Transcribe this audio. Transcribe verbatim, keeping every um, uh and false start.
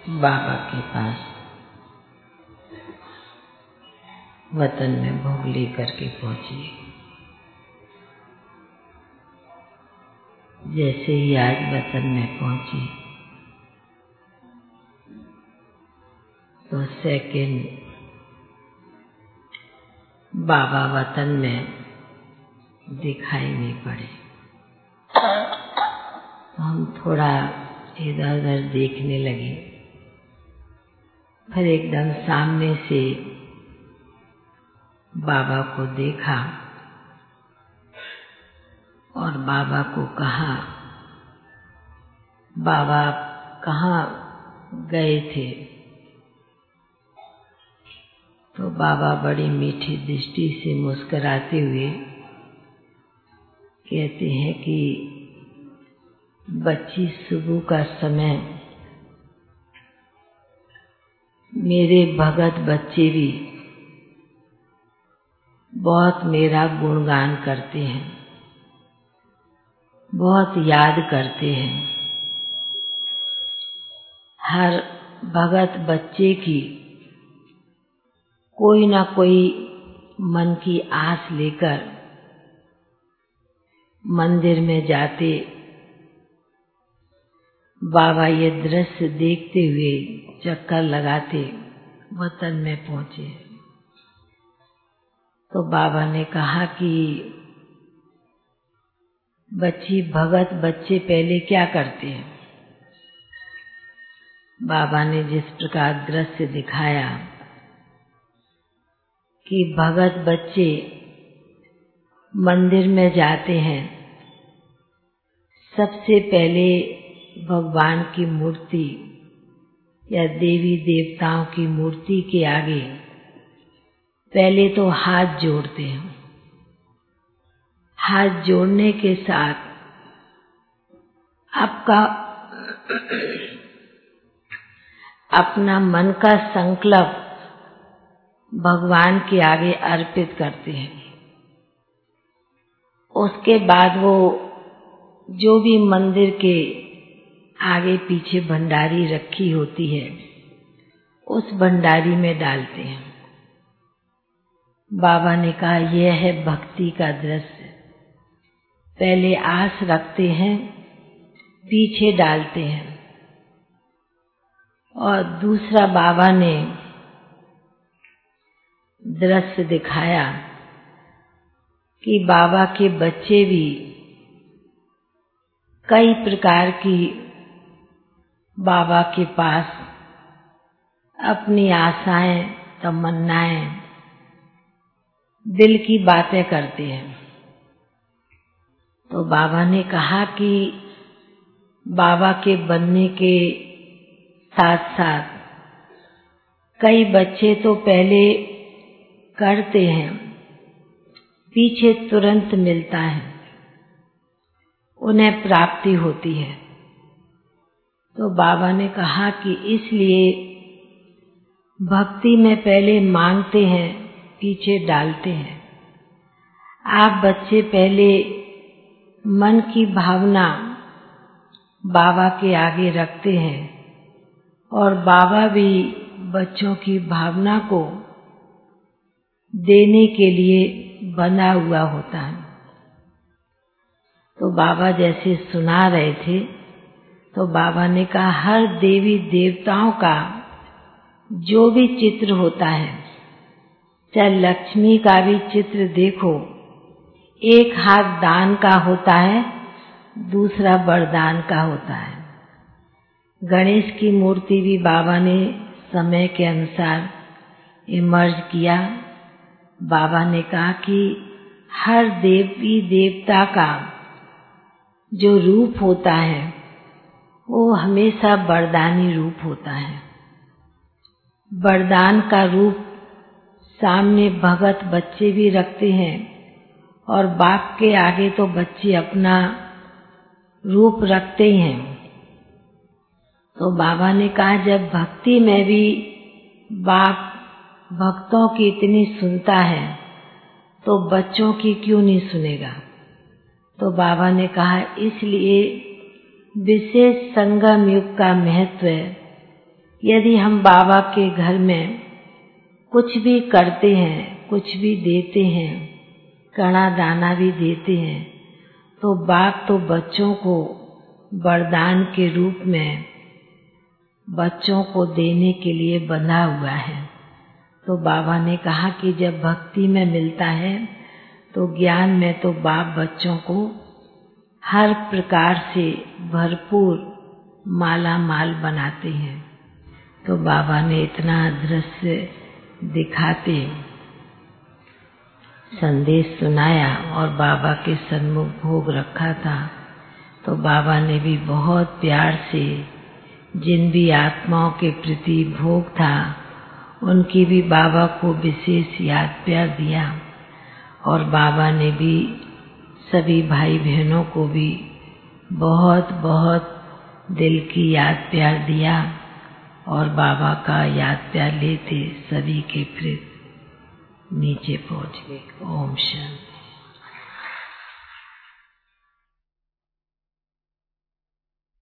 बाबा के पास वतन में भोग लेकर के पहुंची। जैसे ही आज वतन में पहुंची तो सेकंड बाबा वतन में दिखाई नहीं पड़े। तो हम थोड़ा इधर उधर देखने लगे, फिर एकदम सामने से बाबा को देखा और बाबा को कहा, बाबा कहाँ गए थे? तो बाबा बड़ी मीठी दृष्टि से मुस्कुराते हुए कहते हैं कि बच्ची, सुबह का समय मेरे भगत बच्चे भी बहुत मेरा गुणगान करते हैं, बहुत याद करते हैं। हर भगत बच्चे की कोई ना कोई मन की आस लेकर मंदिर में जाते, बाबा ये दृश्य देखते हुए चक्कर लगाते वतन में पहुंचे। तो बाबा ने कहा कि बच्ची, भगत बच्चे पहले क्या करते हैं? बाबा ने जिस प्रकार दृश्य दिखाया कि भगत बच्चे मंदिर में जाते हैं, सबसे पहले भगवान की मूर्ति या देवी देवताओं की मूर्ति के आगे पहले तो हाथ जोड़ते हैं। हाथ जोड़ने के साथ आपका अपना मन का संकल्प भगवान के आगे अर्पित करते हैं। उसके बाद वो जो भी मंदिर के आगे पीछे भंडारी रखी होती है, उस भंडारी में डालते हैं। बाबा ने कहा, यह है भक्ति का दृश्य। पहले आस रखते हैं, पीछे डालते हैं। और दूसरा बाबा ने दृश्य दिखाया कि बाबा के बच्चे भी कई प्रकार की बाबा के पास अपनी आशाएं, तमन्नाएं, दिल की बातें करते हैं। तो बाबा ने कहा कि बाबा के बनने के साथ साथ कई बच्चे तो पहले करते हैं, पीछे तुरंत मिलता है, उन्हें प्राप्ति होती है। तो बाबा ने कहा कि इसलिए भक्ति में पहले मांगते हैं, पीछे डालते हैं। आप बच्चे पहले मन की भावना बाबा के आगे रखते हैं और बाबा भी बच्चों की भावना को देने के लिए बना हुआ होता है। तो बाबा जैसे सुना रहे थे, तो बाबा ने कहा, हर देवी देवताओं का जो भी चित्र होता है, चाहे लक्ष्मी का भी चित्र देखो, एक हाथ दान का होता है, दूसरा वरदान का होता है। गणेश की मूर्ति भी बाबा ने समय के अनुसार इमर्ज किया। बाबा ने कहा कि हर देवी देवता का जो रूप होता है वो हमेशा वरदानी रूप होता है। वरदान का रूप सामने भगत बच्चे भी रखते हैं और बाप के आगे तो बच्चे अपना रूप रखते ही हैं। तो बाबा ने कहा, जब भक्ति में भी बाप भक्तों की इतनी सुनता है तो बच्चों की क्यों नहीं सुनेगा। तो बाबा ने कहा, इसलिए विशेष संगम युग का महत्व यदि हम बाबा के घर में कुछ भी करते हैं, कुछ भी देते हैं, कणा दाना भी देते हैं, तो बाप तो बच्चों को वरदान के रूप में बच्चों को देने के लिए बंधा हुआ है। तो बाबा ने कहा कि जब भक्ति में मिलता है तो ज्ञान में तो बाप बच्चों को हर प्रकार से भरपूर माला माल बनाते हैं। तो बाबा ने इतना दृश्य दिखाते संदेश सुनाया और बाबा के सन्मुख भोग रखा था। तो बाबा ने भी बहुत प्यार से जिन भी आत्माओं के प्रति भोग था उनकी भी बाबा को विशेष याद प्यार दिया और बाबा ने भी सभी भाई बहनों को भी बहुत बहुत दिल की याद प्यार दिया और बाबा का याद प्यार लेते सभी के फिर नीचे पहुंच गए। ओम शांति।